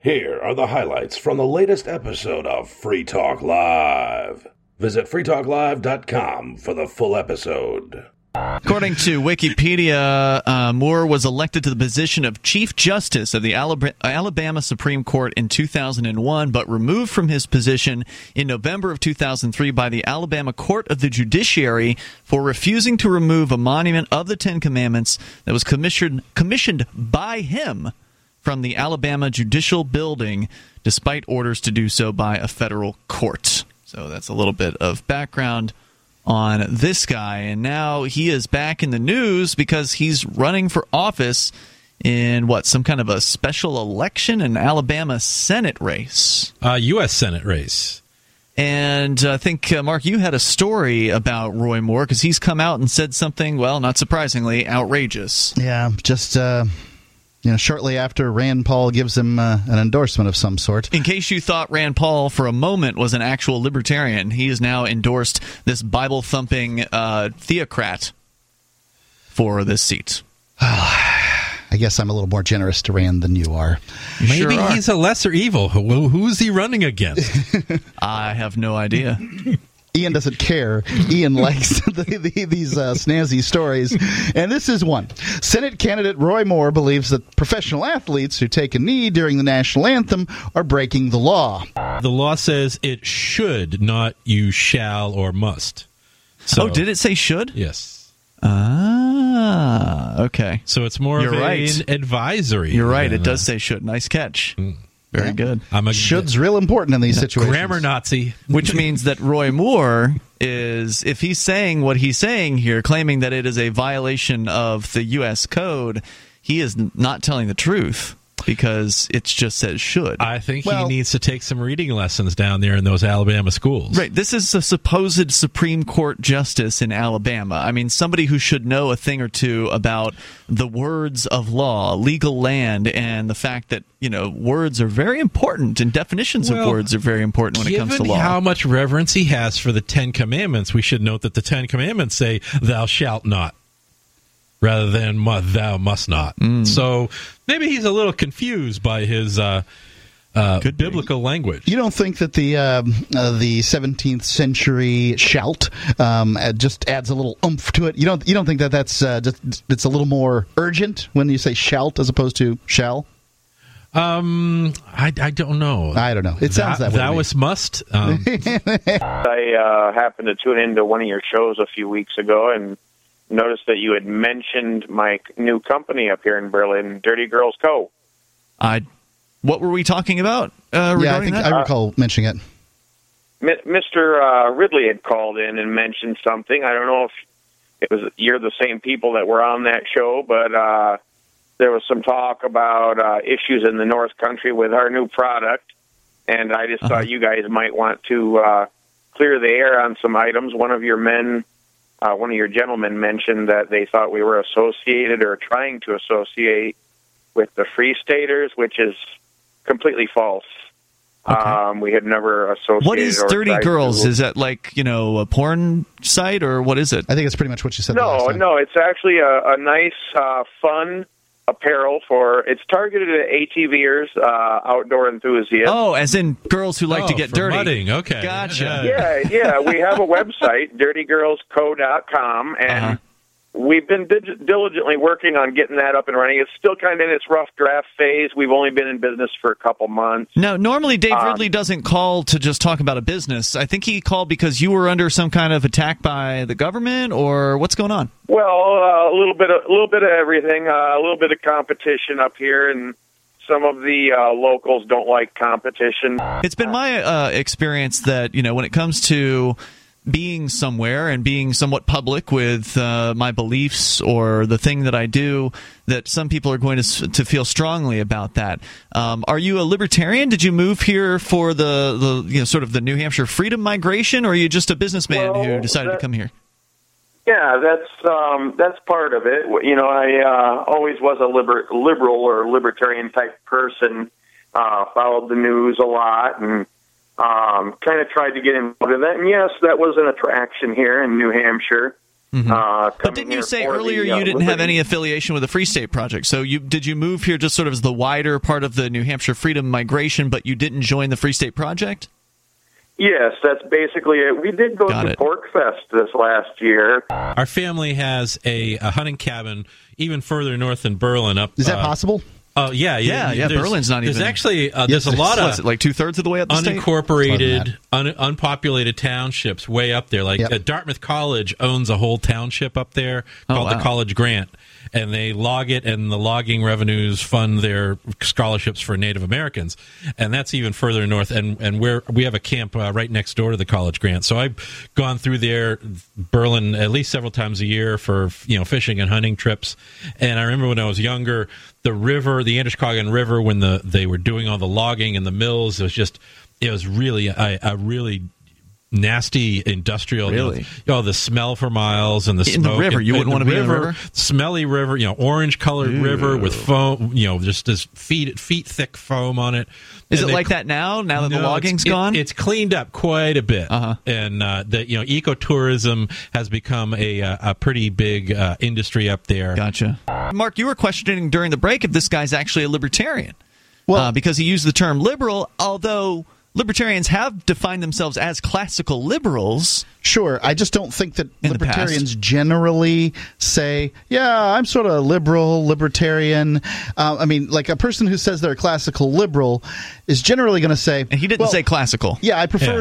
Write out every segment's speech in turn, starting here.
Here are the highlights from the latest episode of Free Talk Live. Visit freetalklive.com for the full episode. According to Wikipedia, Moore was elected to the position of Chief Justice of the Alabama Supreme Court in 2001, but removed from his position in November of 2003 by the Alabama Court of the Judiciary for refusing to remove a monument of the Ten Commandments that was commissioned by him from the Alabama Judicial Building, despite orders to do so by a federal court. So that's a little bit of background on this guy, and now he is back in the news because he's running for office in some kind of a special election, an Alabama Senate race. U.S. Senate race. And I think, Mark, you had a story about Roy Moore because he's come out and said something, well, not surprisingly, outrageous. Yeah, just shortly after Rand Paul gives him an endorsement of some sort. In case you thought Rand Paul for a moment was an actual libertarian, he has now endorsed this Bible-thumping theocrat for this seat. I guess I'm a little more generous to Rand than you are. Maybe he's a lesser evil. Who is he running against? I have no idea. Ian doesn't care. Ian likes these snazzy stories. And this is one. Senate candidate Roy Moore believes that professional athletes who take a knee during the national anthem are breaking the law. The law says it should, not you shall or must. So, did it say should? Yes. Okay. So it's more of an advisory. You're right. It does say should. Nice catch. Very good. Should's real important in these situations. Grammar Nazi. Which means that Roy Moore is, if he's saying what he's saying here, claiming that it is a violation of the U.S. Code, he is not telling the truth because it just says should. I think he needs to take some reading lessons down there in those Alabama schools. Right. This is a supposed Supreme Court justice in Alabama. I mean, somebody who should know a thing or two about the words of law, legal land, and the fact that, words are very important and definitions of words are very important when it comes to law. Given how much reverence he has for the Ten Commandments, we should note that the Ten Commandments say, thou shalt not, rather than thou must not. So maybe he's a little confused by his biblical language. You don't think that the 17th century shalt just adds a little oomph to it? You don't think that that's it's a little more urgent when you say shalt as opposed to shall? I don't know. I don't know. It sounds that way. Thou must. I happened to tune into one of your shows a few weeks ago and noticed that you had mentioned my new company up here in Berlin, Dirty Girls Co. What were we talking about regarding that? I recall mentioning it. Mr. Ridley had called in and mentioned something. I don't know if you're the same people that were on that show, but there was some talk about issues in the North Country with our new product, and I just thought you guys might want to clear the air on some items. One of your gentlemen mentioned that they thought we were associated or trying to associate with the Free Staters, which is completely false. Okay. We had never associated. What is Dirty Girls? Is that a porn site, or what is it? I think it's pretty much what you said. No, it's actually a nice, fun apparel it's targeted at ATVers, outdoor enthusiasts. Oh, as in girls who like to get dirty. Mudding. Okay. Gotcha. Yeah. We have a website, dirtygirlsco.com, and we've been diligently working on getting that up and running. It's still kind of in its rough draft phase. We've only been in business for a couple months. Now, normally Dave Ridley doesn't call to just talk about a business. I think he called because you were under some kind of attack by the government, or what's going on? Well, a little bit of everything. A little bit of competition up here, and some of the locals don't like competition. It's been my experience that when it comes to being somewhere and being somewhat public with my beliefs or the thing that I do, that some people are going to feel strongly about that. Are you a libertarian? Did you move here for the sort of the New Hampshire freedom migration, or are you just a businessman who decided to come here? Yeah, that's part of it. I always was a liberal or libertarian type person. Followed the news a lot and kind of tried to get involved in that. And yes, that was an attraction here in New Hampshire. But didn't you say earlier you didn't have any affiliation with the Free State Project? So did you move here just sort of as the wider part of the New Hampshire Freedom Migration, but you didn't join the Free State Project? Yes, that's basically it. We did go to Pork Fest this last year. Our family has a hunting cabin even further north than Berlin. Is that possible? Oh, yeah. Berlin's not even. There's actually there's a lot of like 2/3 of the way up the unincorporated, unpopulated townships way up there. Like Dartmouth College owns a whole township up there called the College Grant, and they log it, and the logging revenues fund their scholarships for Native Americans, and that's even further north. And we have a camp right next door to the College Grant, so I've gone through there, Berlin, at least several times a year for fishing and hunting trips. And I remember when I was younger, the river, the Androscoggin River, when they were doing all the logging in the mills, it was really a really nasty industrial. Really? The smell for miles and the smoke. In the river, you wouldn't want to be in the river. Smelly river, orange colored river with foam, just this feet thick foam on it. Is it like that now? Now that the logging's gone, it's cleaned up quite a bit, and ecotourism has become a pretty big industry up there. Gotcha. Mark, you were questioning during the break if this guy's actually a libertarian, because he used the term liberal, although libertarians have defined themselves as classical liberals. Sure, I just don't think that libertarians generally say, I'm sort of libertarian. I mean, like a person who says they're a classical liberal is generally going to say... And he didn't say classical. Yeah, I prefer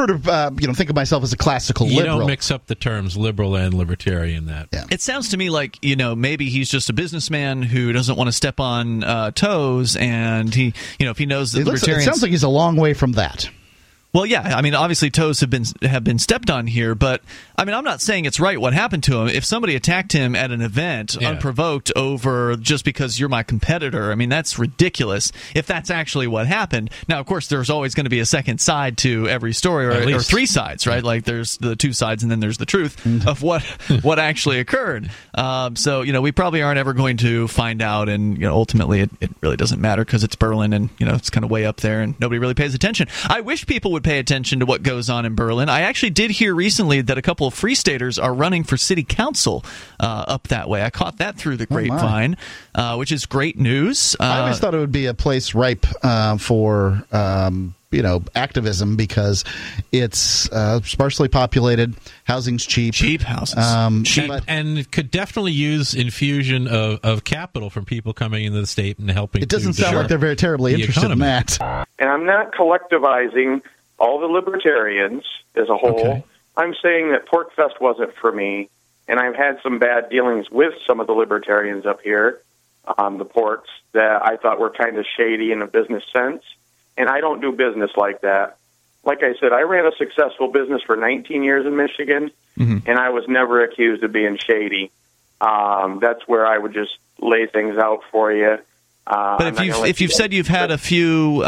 to think of myself as a classical liberal. You don't mix up the terms liberal and libertarian. It sounds to me like, maybe he's just a businessman who doesn't want to step on toes, and he, if he knows that libertarians... It sounds like he's a long way from that. Well, yeah, I mean, obviously toes have been stepped on here, but I mean, I'm not saying it's right what happened to him. If somebody attacked him at an event unprovoked over just because you're my competitor, I mean, that's ridiculous. If that's actually what happened, now of course there's always going to be a second side to every story, or three sides, right? Like there's the two sides, and then there's the truth of what actually occurred. So we probably aren't ever going to find out, and ultimately it really doesn't matter because it's Berlin, and it's kind of way up there, and nobody really pays attention. I wish people would pay attention to what goes on in Berlin. I actually did hear recently that a couple of Free Staters are running for city council up that way. I caught that through the grapevine, which is great news. I always thought it would be a place ripe for activism because it's sparsely populated, housing's cheap houses, and it could definitely use infusion of capital from people coming into the state and helping. It doesn't sound like they're very terribly interested in that. And I'm not collectivizing all the libertarians as a whole. Okay. I'm saying that Pork Fest wasn't for me, and I've had some bad dealings with some of the libertarians up here on the ports that I thought were kind of shady in a business sense, and I don't do business like that. Like I said, I ran a successful business for 19 years in Michigan, and I was never accused of being shady. That's where I would just lay things out for you. But if you've said you've had a few,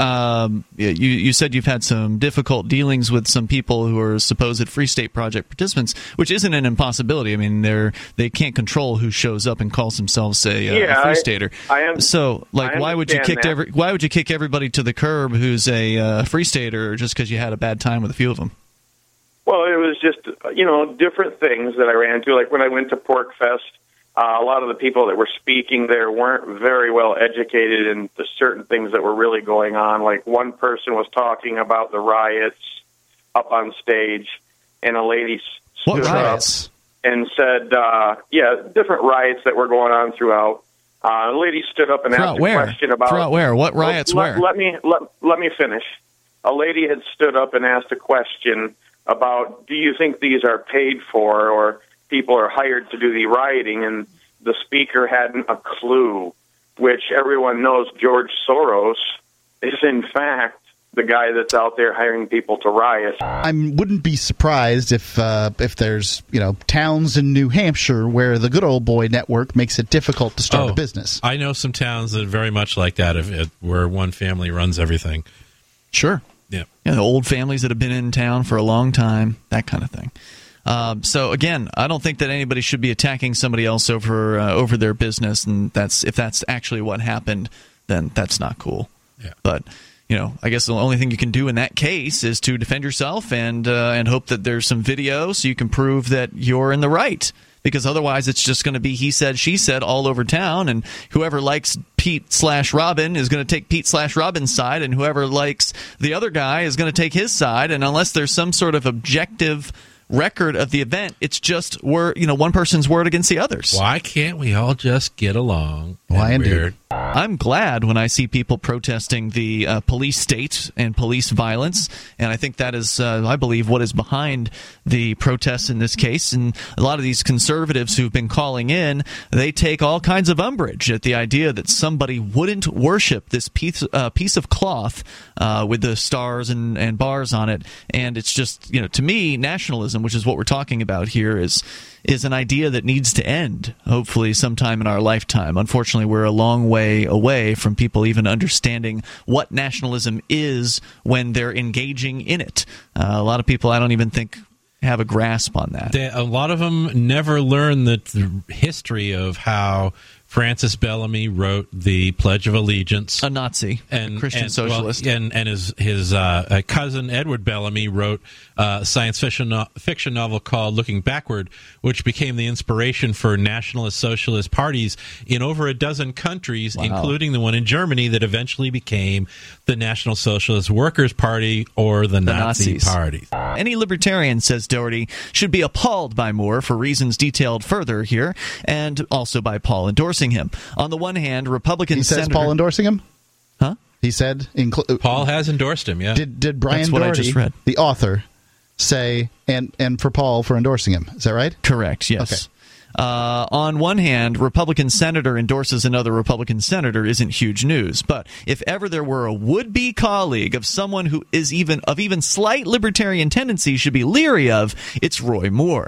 you said you've had some difficult dealings with some people who are supposed Free State Project participants, which isn't an impossibility. I mean, they can't control who shows up and calls themselves a Free Stater. So, like, why would you kick everybody to the curb who's a Free Stater just because you had a bad time with a few of them? Well, it was just different things that I ran into. Like when I went to Pork Fest. A lot of the people that were speaking there weren't very well educated in the certain things that were really going on. Like one person was talking about the riots up on stage, and a lady stood up and said, different riots that were going on throughout. A lady stood up and asked a question about... Throughout where? What riots where? Let me finish. A lady had stood up and asked a question about, do you think these are paid for, or... people are hired to do the rioting, and the speaker hadn't a clue, which everyone knows George Soros is, in fact, the guy that's out there hiring people to riot. I wouldn't be surprised if there's, towns in New Hampshire where the Good Old Boy Network makes it difficult to start a business. I know some towns that are very much like that, where one family runs everything. Sure. Yeah. The old families that have been in town for a long time, that kind of thing. So again, I don't think that anybody should be attacking somebody else over their business, and if that's actually what happened, then that's not cool. Yeah. But I guess the only thing you can do in that case is to defend yourself and hope that there's some video so you can prove that you're in the right. Because otherwise it's just going to be he said, she said all over town, and whoever likes Pete/Robin is going to take Pete/Robin's side, and whoever likes the other guy is going to take his side, and unless there's some sort of objective record of the event, it's just one person's word against the others. Why can't we all just get along? Why indeed? I'm glad when I see people protesting the police state and police violence, and I think that is, I believe, what is behind the protests in this case. And a lot of these conservatives who've been calling in, they take all kinds of umbrage at the idea that somebody wouldn't worship this piece of cloth with the stars and bars on it. And it's just, to me, nationalism, which is what we're talking about here, is an idea that needs to end, hopefully sometime in our lifetime. Unfortunately, we're a long way away from people even understanding what nationalism is when they're engaging in it. A lot of people, I don't even think, have a grasp on that. A lot of them never learn the history of how Francis Bellamy wrote the Pledge of Allegiance. A Nazi, a Christian socialist. Well, and his cousin Edward Bellamy wrote a science fiction novel called Looking Backward, which became the inspiration for nationalist socialist parties in over a dozen countries, including the one in Germany that eventually became the National Socialist Workers' Party, or the Nazi Nazis. Party. Any libertarian, says Doherty, should be appalled by Moore for reasons detailed further here, and also by Paul endorsing him. On the one hand, Republican He says Senator... Paul endorsing him? Huh? He said... Paul has endorsed him, yeah. Did Brian That's what Doherty, I just read. the author, say, and for Paul for endorsing him? Is that right? Correct, yes. Okay. On one hand, Republican senator endorses another Republican senator isn't huge news. But if ever there were a would-be colleague of someone who is even slight libertarian tendencies should be leery of, it's Roy Moore.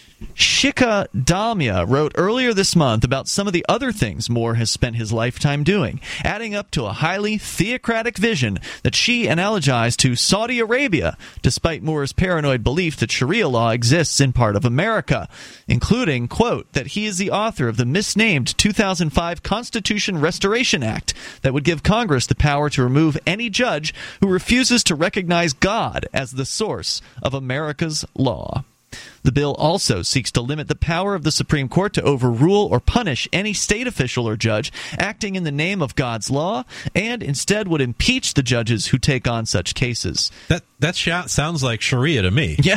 Shikha Damya wrote earlier this month about some of the other things Moore has spent his lifetime doing, adding up to a highly theocratic vision that she analogized to Saudi Arabia, despite Moore's paranoid belief that Sharia law exists in part of America, including, quote, that he is the author of the misnamed 2005 Constitution Restoration Act that would give Congress the power to remove any judge who refuses to recognize God as the source of America's law. The bill also seeks to limit the power of the Supreme Court to overrule or punish any state official or judge acting in the name of God's law, and instead would impeach the judges who take on such cases. That sounds like Sharia to me. Yeah,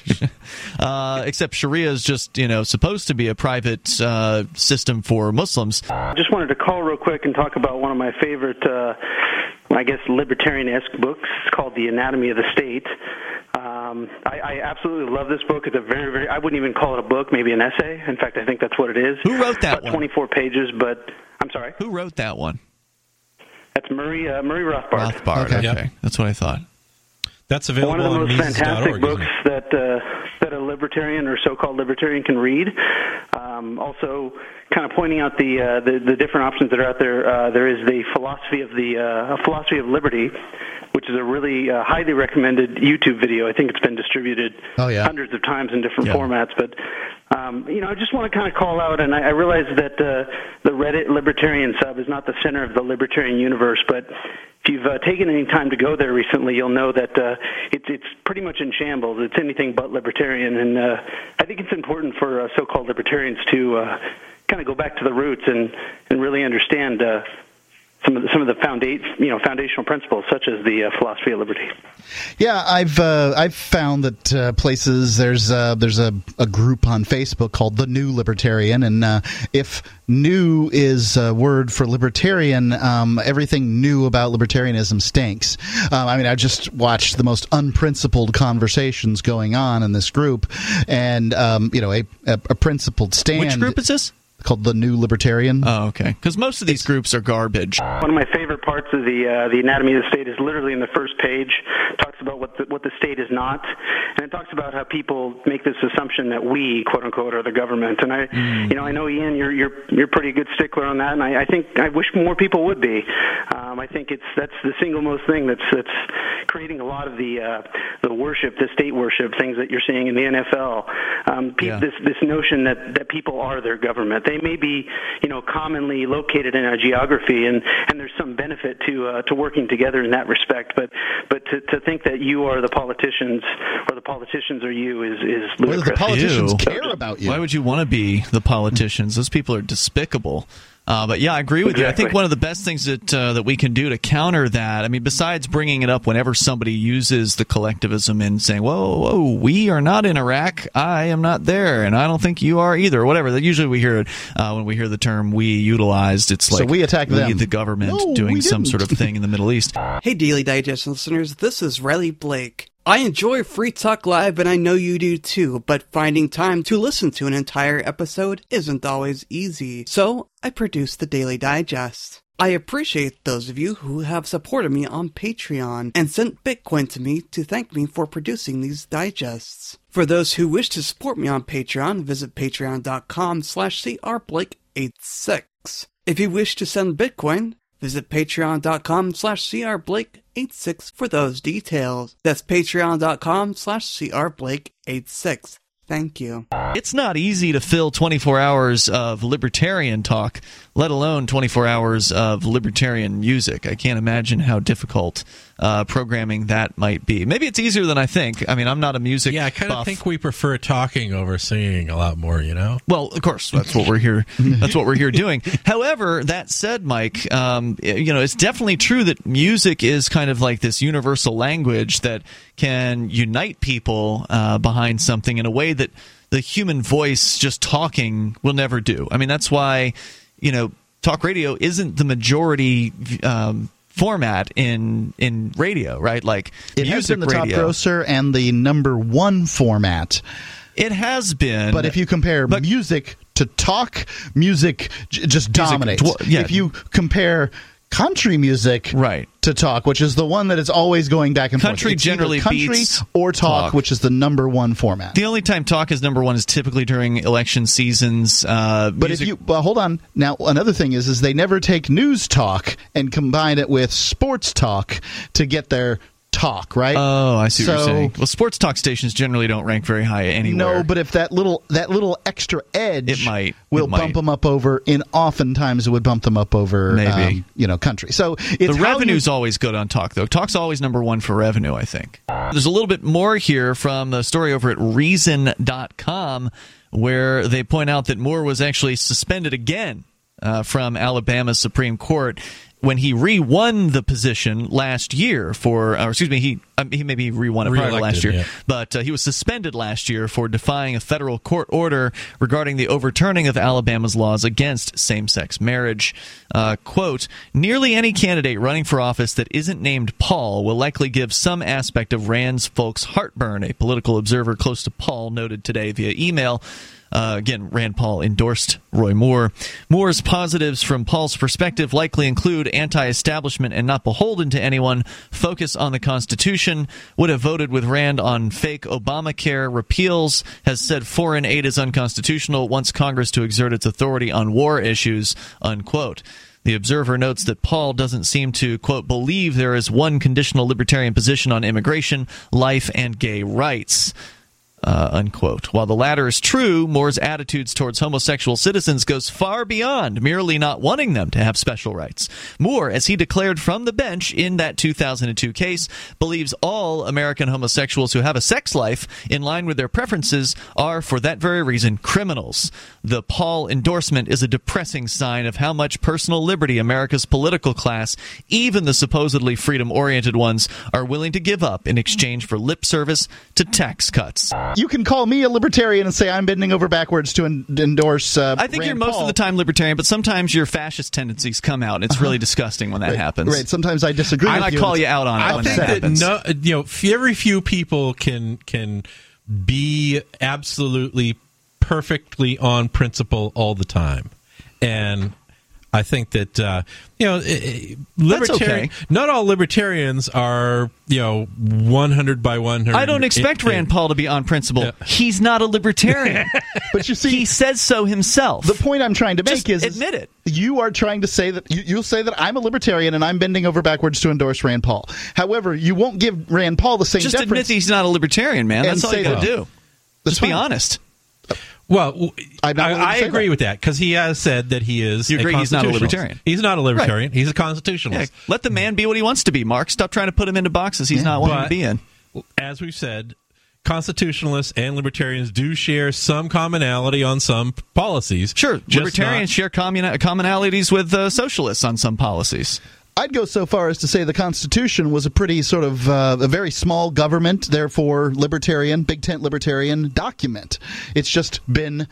except Sharia is just, supposed to be a private system for Muslims. I just wanted to call real quick and talk about one of my favorite, libertarian-esque books. It's called The Anatomy of the State. I absolutely love this book. It's a very, very, I wouldn't even call it a book, maybe an essay. In fact, I think that's what it is. Who wrote that About one? 24 pages, but I'm sorry. Who wrote that one? That's Murray Rothbard. Rothbard, okay. Yep. That's what I thought. That's available One of the on most fantastic Mises.org, books that a libertarian or so-called libertarian can read. Also, kind of pointing out the different options that are out there. There is the philosophy of liberty, which is a really highly recommended YouTube video. I think it's been distributed hundreds of times in different formats. But I just want to kind of call out, and I realize that the Reddit libertarian sub is not the center of the libertarian universe, but if you've taken any time to go there recently, you'll know that it's pretty much in shambles. It's anything but libertarian, and I think it's important for so-called libertarians to kind of go back to the roots and really understand some of the foundational principles, such as the philosophy of liberty. Yeah, I've found that places there's a group on Facebook called The New Libertarian, and if new is a word for libertarian, everything new about libertarianism stinks. I just watched the most unprincipled conversations going on in this group, and a principled stand. Which group is this? Called The New Libertarian. Oh, okay. Because most of these groups are garbage. One of my favorite parts of the Anatomy of the State is literally in the first page. It talks about what the state is not, and it talks about how people make this assumption that we, quote unquote, are the government. And I know, Ian, you're pretty good stickler on that, and I think I wish more people would be. I think that's the single most thing that's creating a lot of the worship, the state worship, things that you're seeing in the NFL. This notion that people are their government. They may be, commonly located in our geography, and there's some benefit to working together in that respect. But to think that you are the politicians or the politicians are you is ludicrous. Well, the politicians care about you. Why would you want to be the politicians? Those people are despicable. But yeah, I agree with you. I think one of the best things that we can do to counter that, I mean, besides bringing it up whenever somebody uses the collectivism and saying, whoa, we are not in Iraq, I am not there, and I don't think you are either, or whatever. Usually we hear it when we hear the term we utilized. It's like so we attack them. The government doing some sort of thing in the Middle East. Hey, Daily Digest listeners, this is Riley Blake. I enjoy Free Talk Live, and I know you do too, but finding time to listen to an entire episode isn't always easy. So, I produce the Daily Digest. I appreciate those of you who have supported me on Patreon and sent Bitcoin to me to thank me for producing these digests. For those who wish to support me on Patreon, visit patreon.com/crblake86. If you wish to send Bitcoin, visit patreon.com/crblake86 for those details. That's patreon.com/crblake86. Thank you. It's not easy to fill 24 hours of libertarian talk, let alone 24 hours of libertarian music. I can't imagine how difficult programming that might be. Maybe it's easier than I think. I mean, I'm not a music I kind of buff. think we prefer talking over singing a lot more, Well, of course, that's what we're here. That's what we're here doing. However, that said, Mike, it's definitely true that music is kind of like this universal language that can unite people behind something in a way that the human voice just talking will never do. I mean, that's why, talk radio isn't the majority format in radio, right? Like it music has been the radio. top grosser and the number one format. It has been. But if you compare music to talk, music just dominates. If you compare country music to talk, which is the one that is always going back and forth. Country generally beats or talk, which is the number one format. The only time talk is number one is typically during election seasons. But if you hold on, now another thing is they never take news talk and combine it with sports talk to get their talk, right? Oh, I see what you're saying. Well, sports talk stations generally don't rank very high anywhere. No, but if that little extra edge will bump them up over, and oftentimes it would bump them up over maybe country. So the revenue's always good on talk, though. Talk's always number one for revenue, I think. There's a little bit more here from the story over at Reason.com, where they point out that Moore was actually suspended again from Alabama's Supreme Court when he re-won the position last year he maybe re-won it prior to last year, but he was suspended last year for defying a federal court order regarding the overturning of Alabama's laws against same-sex marriage. Quote, nearly any candidate running for office that isn't named Paul will likely give some aspect of Rand's folks heartburn, a political observer close to Paul noted today via email. Again, Rand Paul endorsed Roy Moore. Moore's positives from Paul's perspective likely include anti-establishment and not beholden to anyone, focus on the Constitution, would have voted with Rand on fake Obamacare repeals, has said foreign aid is unconstitutional, wants Congress to exert its authority on war issues, unquote. The Observer notes that Paul doesn't seem to, quote, believe there is one conditional libertarian position on immigration, life, and gay rights. Unquote. While the latter is true, Moore's attitudes towards homosexual citizens goes far beyond merely not wanting them to have special rights. Moore, as he declared from the bench in that 2002 case, believes all American homosexuals who have a sex life in line with their preferences are, for that very reason, criminals. The Paul endorsement is a depressing sign of how much personal liberty America's political class, even the supposedly freedom-oriented ones, are willing to give up in exchange for lip service to tax cuts. You can call me a libertarian and say I'm bending over backwards to endorse I think Rand you're most Paul. of the time libertarian, but sometimes your fascist tendencies come out. It's really disgusting when that happens. Right. Sometimes I disagree with you. I call you out on it when that happens. I think that very few people can be absolutely perfectly on principle all the time. And I think that okay. Not all libertarians are 100 by 100. I don't expect Rand Paul to be on principle. Yeah. He's not a libertarian. But you see, he says so himself. The point I'm trying to make is admit it. You are trying to say that you'll say that I'm a libertarian and I'm bending over backwards to endorse Rand Paul. However, you won't give Rand Paul the same deference. Just admit he's not a libertarian, man. That's all you got to do. Just be honest. Well, I agree with that because he has said that he is. You agree he's not a libertarian? He's not a libertarian. Right. He's a constitutionalist. Yeah, let the man be what he wants to be, Mark. Stop trying to put him into boxes he's not wanting to be in. As we've said, constitutionalists and libertarians do share some commonality on some policies. Sure, libertarians share commonalities with socialists on some policies. I'd go so far as to say the Constitution was a pretty sort of a very small government, therefore libertarian, big tent libertarian document. It's just been,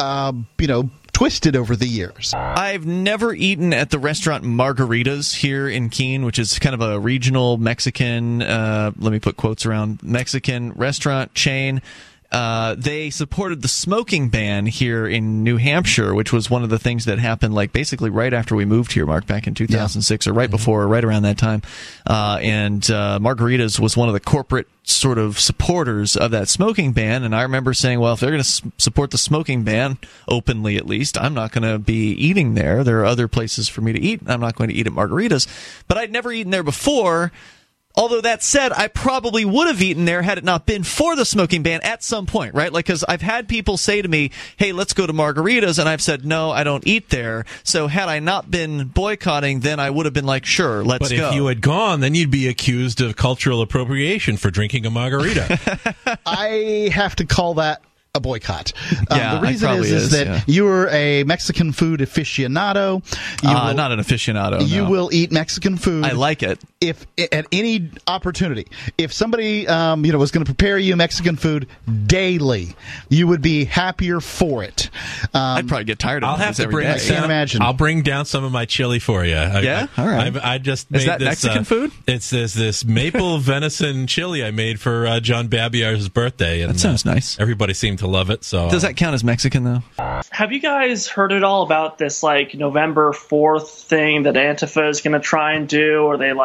twisted over the years. I've never eaten at the restaurant Margaritas here in Keene, which is kind of a regional Mexican, let me put quotes around, Mexican restaurant chain. They supported the smoking ban here in New Hampshire, which was one of the things that happened basically right after we moved here, Mark, back in 2006 or right before or right around that time. And Margaritas was one of the corporate sort of supporters of that smoking ban. And I remember saying, well, if they're going to support the smoking ban, openly at least, I'm not going to be eating there. There are other places for me to eat. I'm not going to eat at Margaritas. But I'd never eaten there before. Although that said, I probably would have eaten there had it not been for the smoking ban at some point, right? Because I've had people say to me, hey, let's go to Margaritas, and I've said, no, I don't eat there. So had I not been boycotting, then I would have been like, sure, let's go. But if you had gone, then you'd be accused of cultural appropriation for drinking a margarita. I have to call that a boycott. The reason is that you're a Mexican food aficionado. Not an aficionado. You will eat Mexican food. I like it. If at any opportunity, if somebody was going to prepare you Mexican food daily, you would be happier for it. I'd probably get tired of it every day. I can't imagine. I'll bring down some of my chili for you. Yeah, all right. I just made is that Mexican food? It's this maple venison chili I made for John Babiar's birthday. And, that sounds nice. Everybody seemed to love it. So does that count as Mexican though? Have you guys heard at all about this November 4th thing that Antifa is going to try and do, or they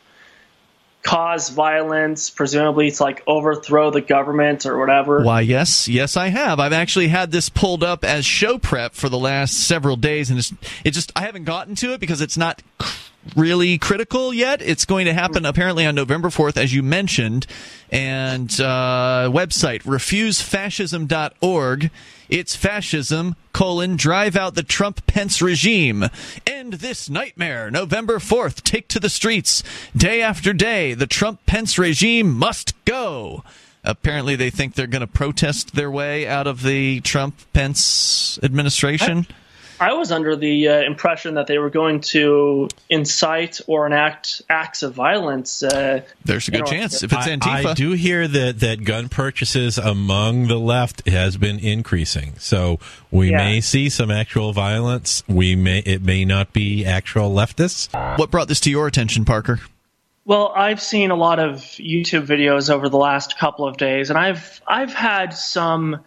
cause violence, presumably to overthrow the government or whatever? Why, yes, I have. I've actually had this pulled up as show prep for the last several days, and I haven't gotten to it because it's not really critical yet. It's going to happen apparently on November 4th, as you mentioned, and website refusefascism.org. It's fascism, drive out the Trump-Pence regime. End this nightmare. November 4th, take to the streets. Day after day, the Trump-Pence regime must go. Apparently they think they're going to protest their way out of the Trump-Pence administration. I was under the impression that they were going to incite or enact acts of violence. There's a good chance if it's Antifa. I do hear that gun purchases among the left has been increasing, so we may see some actual violence. It may not be actual leftists. What brought this to your attention, Parker? Well, I've seen a lot of YouTube videos over the last couple of days, and I've had some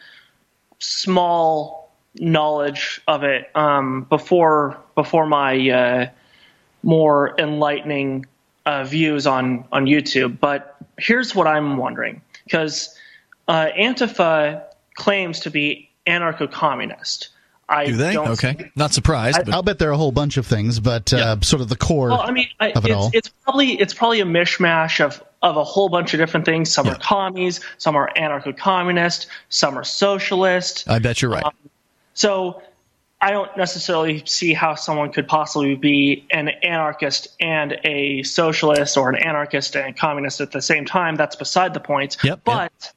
small knowledge of it before my more enlightening views on YouTube. But here's what I'm wondering, because Antifa claims to be anarcho-communist. Do they? Okay. Not surprised. I'll bet there are a whole bunch of things, but sort of the core of it all. It's probably a mishmash of a whole bunch of different things. Some are commies, some are anarcho-communist, some are socialist. I bet you're right. So I don't necessarily see how someone could possibly be an anarchist and a socialist, or an anarchist and a communist at the same time. That's beside the point. But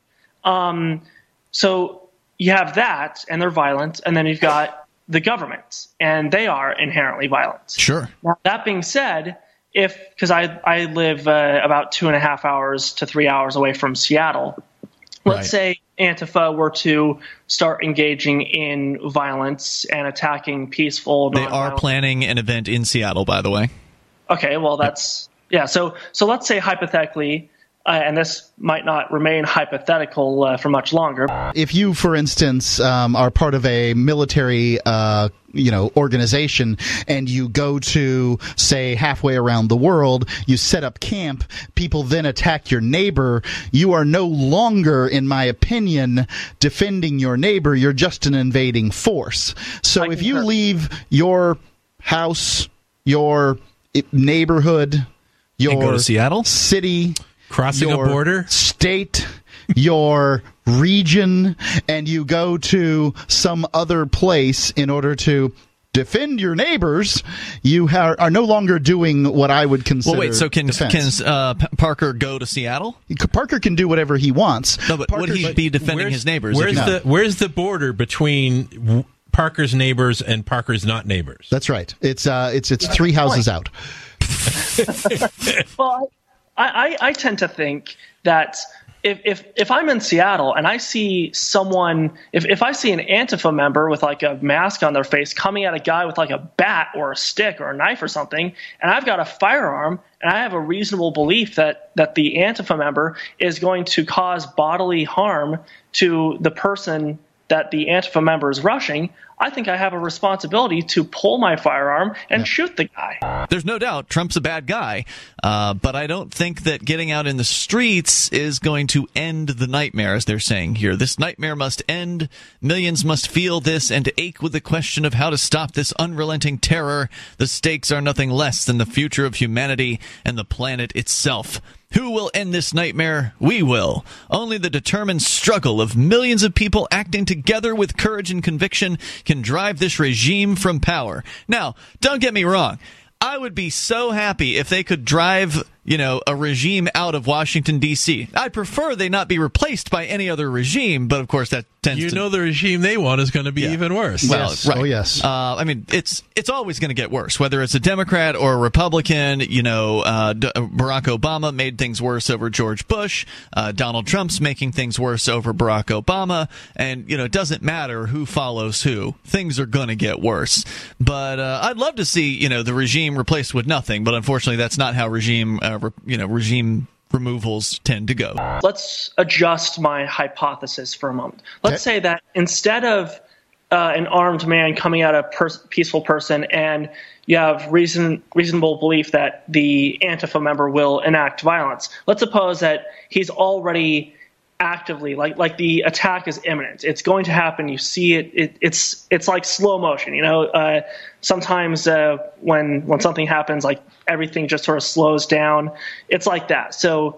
so you have that, and they're violent, and then you've got the government, and they are inherently violent. Sure. Now, that being said, because I live about 2.5 hours to 3 hours away from Seattle, let's say Antifa were to start engaging in violence and attacking peaceful. They are planning an event in Seattle, by the way. Okay, well that's So let's say hypothetically and this might not remain hypothetical for much longer. If you, for instance, are part of a military organization, and you go to, say, halfway around the world, you set up camp, people then attack your neighbor, you are no longer, in my opinion, defending your neighbor, you're just an invading force. So if you leave your house, your neighborhood, your go to Seattle, city, crossing a border, state, your region, and you go to some other place in order to defend your neighbors, you are no longer doing what I would consider. Well, wait. So can defense. Parker go to Seattle? Parker can do whatever he wants. No, but would he be defending his neighbors? Where's the border between Parker's neighbors and Parker's not neighbors? That's right. It's 3 houses out. Well, I tend to think that if I'm in Seattle and I see someone, if I see an Antifa member with like a mask on their face coming at a guy with like a bat or a stick or a knife or something, and I've got a firearm and I have a reasonable belief that the Antifa member is going to cause bodily harm to the person that the Antifa member is rushing, I think I have a responsibility to pull my firearm and shoot the guy. There's no doubt Trump's a bad guy, but I don't think that getting out in the streets is going to end the nightmare, as they're saying here. This nightmare must end. Millions must feel this and ache with the question of how to stop this unrelenting terror. The stakes are nothing less than the future of humanity and the planet itself. Who will end this nightmare? We will. Only the determined struggle of millions of people acting together with courage and conviction can drive this regime from power. Now, don't get me wrong. I would be so happy if they could drive, a regime out of Washington, D.C. I'd prefer they not be replaced by any other regime, but of course that tends to... the regime they want is going to be even worse. Well, yes. right. Oh, yes. I mean, it's always going to get worse, whether it's a Democrat or a Republican. Barack Obama made things worse over George Bush. Donald Trump's making things worse over Barack Obama. And, it doesn't matter who follows who. Things are going to get worse. But I'd love to see, the regime replaced with nothing. But unfortunately, that's not how regime removals tend to go. Let's adjust my hypothesis for a moment. Let's say that instead of an armed man coming at a peaceful person, and you have reasonable belief that the Antifa member will enact violence, let's suppose that he's already actively, like the attack is imminent. It's going to happen. You see it. It's like slow motion. Sometimes when something happens, like everything just sort of slows down. It's like that. So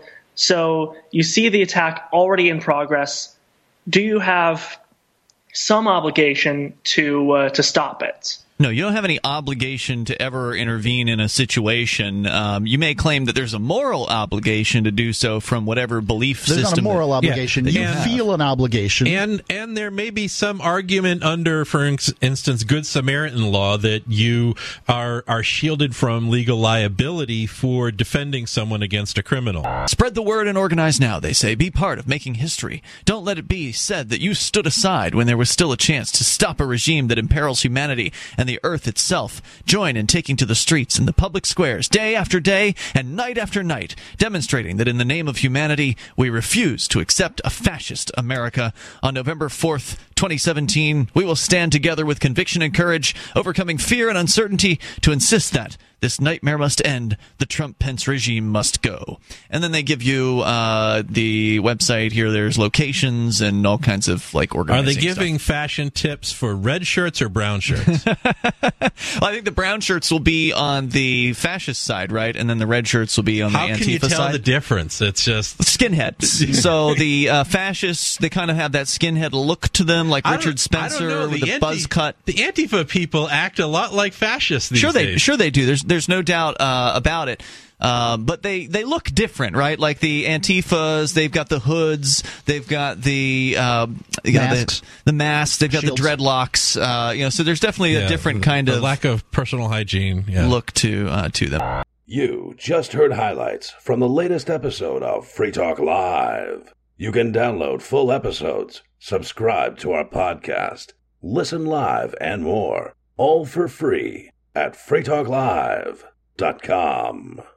you see the attack already in progress. Do you have some obligation to stop it? No, you don't have any obligation to ever intervene in a situation. You may claim that there's a moral obligation to do so from whatever belief system. There's not a moral obligation. You feel an obligation. And there may be some argument under, for instance, Good Samaritan law that you are shielded from legal liability for defending someone against a criminal. Spread the word and organize now, they say. Be part of making history. Don't let it be said that you stood aside when there was still a chance to stop a regime that imperils humanity and the earth itself. Join in taking to the streets and the public squares day after day and night after night, demonstrating that in the name of humanity, we refuse to accept a fascist America. On November 4th, 2017, we will stand together with conviction and courage, overcoming fear and uncertainty to insist that this nightmare must end. The Trump-Pence regime must go. And then they give you the website here. There's locations and all kinds of organizing. Are they giving fashion tips for red shirts or brown shirts? Well, I think the brown shirts will be on the fascist side, right? And then the red shirts will be on the Antifa side. How can you tell the difference? It's just skinheads. So the fascists, they kind of have that skinhead look to them, like Richard Spencer with the buzz cut. The Antifa people act a lot like fascists these days. Sure they do. There's no doubt about it. But they look different, right? Like the Antifas, they've got the hoods, they've got the masks. The masks, they've got Shields. the dreadlocks. So there's definitely a different kind of lack of personal hygiene look to them. You just heard highlights from the latest episode of Free Talk Live. You can download full episodes, subscribe to our podcast, listen live, and more, all for free at freetalklive.com.